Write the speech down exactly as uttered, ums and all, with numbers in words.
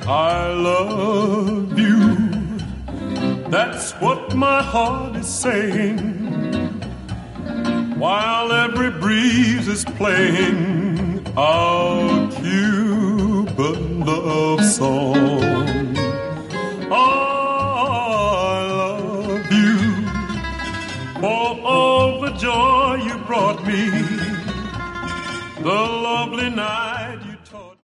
I love you. That's what my heart is saying, while every breeze is playing our Cuban love song. I love you for all the joy you brought me, the lovely night